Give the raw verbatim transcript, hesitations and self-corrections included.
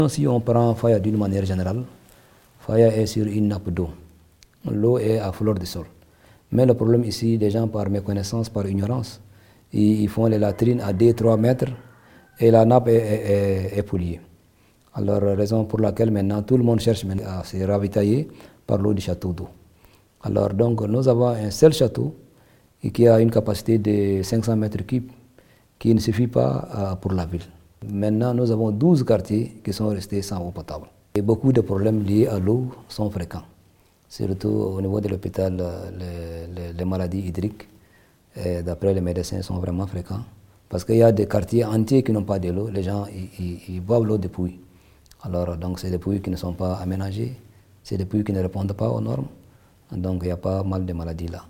Si on prend Faya d'une manière générale, Faya est sur une nappe d'eau. L'eau est à fleur de sol. Mais le problème ici, les gens par méconnaissance, par ignorance, ils font les latrines à deux à trois mètres et la nappe est, est, est, est polluée. Alors, raison pour laquelle maintenant tout le monde cherche à se ravitailler par l'eau du château d'eau. Alors, donc, nous avons un seul château qui a une capacité de cinq cents mètres cubes qui ne suffit pas pour la ville. Maintenant, nous avons douze quartiers qui sont restés sans eau potable. Et beaucoup de problèmes liés à l'eau sont fréquents. Surtout au niveau de l'hôpital, les, les, les maladies hydriques, d'après les médecins, sont vraiment fréquents. Parce qu'il y a des quartiers entiers qui n'ont pas de l'eau. Les gens ils, ils, ils boivent l'eau des puits. Alors, donc, c'est des puits qui ne sont pas aménagés. C'est des puits qui ne répondent pas aux normes. Donc, il y a pas mal de maladies là.